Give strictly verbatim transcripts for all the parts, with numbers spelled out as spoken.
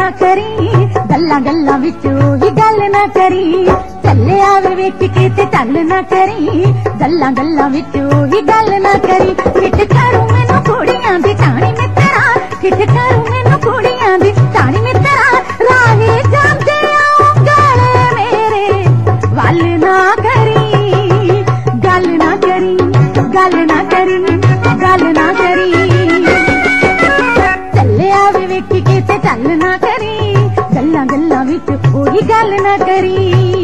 ना करी, गल्लां गल्लां विच ओही गल ना करी। चले आवे वेख के ते चल ना करी, गल्लां गल्लां विच ओही गल ना करी। ठिठ करू मैनू कुड़ियां दी टाणी मित्तरा, ठिठ करू मैनू कुड़ियां दी टाणी मित्तरा। राहे जांदे गल मेरे वल ना करी, गल ना करी, गल ना करी, गल ना करी। चले आवे वेख के ते चल ना करी, गल्लां गल्लां विच ओही गल ना करी।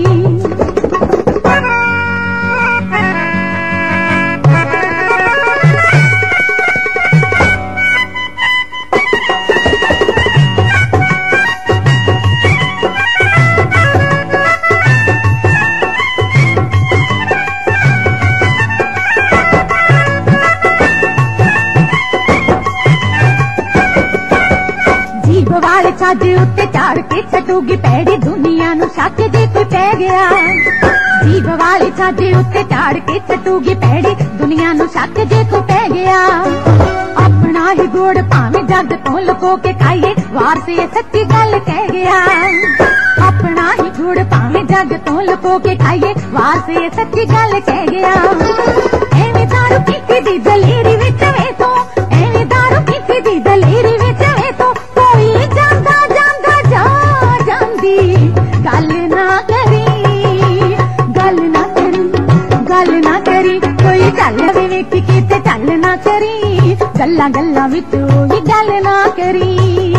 वाले छज उत्ते चाड़ के छटूगी पैड़ी, दुनिया नू शक जे कोई पै गया। जीभ वाले छज उत्ते चाड़ के छटूगी पैड़ी, दुनिया नू शक जे कोई पै गया। अपना ही गुड़ भावें जग तो लुको के खाइए, वार से सच्ची गल कह गया। अपना ही गुड़ भावें जग तो लुको के खाइए, वार से सच्ची गल कह गया। एवें दारू पीती दी दलेरी विच वे तो, एवें दारू पीती दी दलेरी विच वे तो, जांदा जांदा जा जांदी गल ना करी, गल ना करी, गल ना करी। कोई चल वे वेख के ते चल ना करी, गल्लां गल्लां विच ओही गल ना करी।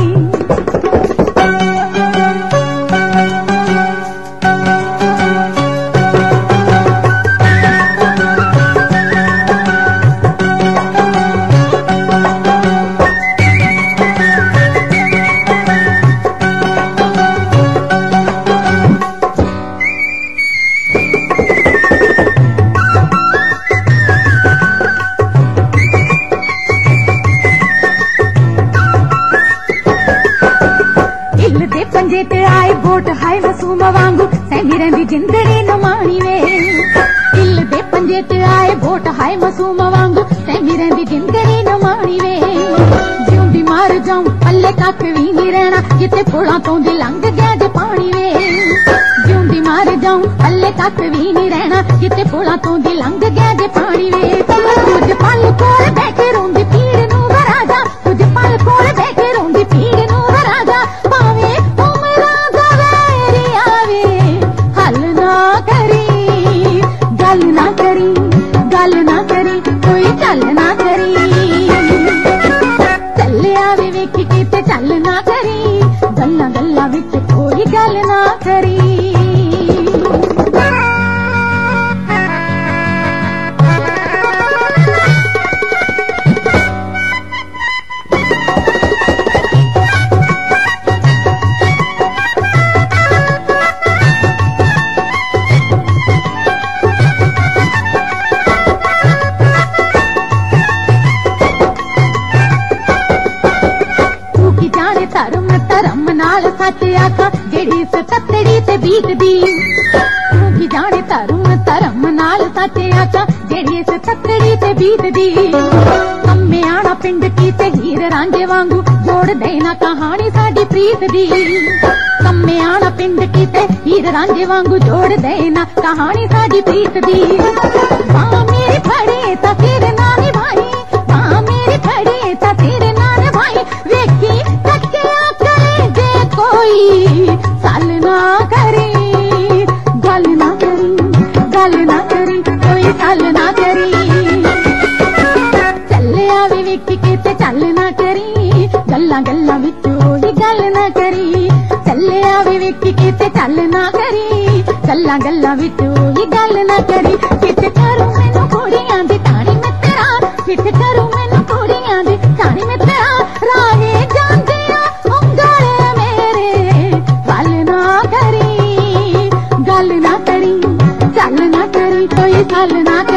पंजे ते आए बोट हाय मासूम वांगू, सहमी रहिंदी जिंदड़ी नू माणी वे। दिल दे पंजे ते आए बोट हाय मासूम वांगू, सहमी रहिंदी जिंदड़ी नू माणी वे। जिउंदी मर जाऊं पल्ले कख वी नहीं रहना, जिथे पुलां तों दी लंघ गया जे पानी वे। जिउंदी मर जाऊं पल्ले कख वी नहीं रहना, जिथे पुलां तों दी लंघ गया जे पानी वे। कुछ पल कोल बैठे रोंदी पीड़ नू वरा जा, कुछ पल कोल बैठे रोंदी पीड़ नू वरा जा। भावें गल ना करी, गल ना करी, कोई चल ना करी। चले आवे वेख के ते चल ना करी, गल्लां गल्लां विच कोई गल ना करी। धर्म धर्म नाल सच आखा जेड़ी सतड़ी ते बीतदी, तू की जाने धर्म धर्म नाल सच आखा जेड़ी सतड़ी ते बीतदी। कम्मे आना पिंड की ते हीर रांझे वांगू, जोड़ देना कहानी साडी प्रीत दी। कम्मे आना पिंड की ते हीर रांझे वांगू, जोड़ देना कहानी साडी प्रीत दी। मां मेरी फड़े ता तेरे ना निभाई, मां मेरी फड़े ता तेरे ना निभाई। वेखी कोई चल ना करी, गल ना करी, गल ना करी, कोई चल ना करी। चले आवे वेख के ते चल ना करी, गल्लां गल्लां विच ओही गल ना करी। चले आवे वेख के ते चल ना करी, गल्लां गल्लां विच ओही गल ना करी। ठिठ करू मैनू कुड़ियां दी टाणी मित्तरा, ठिठ करू मैनू कुड़ियां दी टाणी मित्तरा। राहे जांदे गल ना करी, चल ना करी, कोई चल ना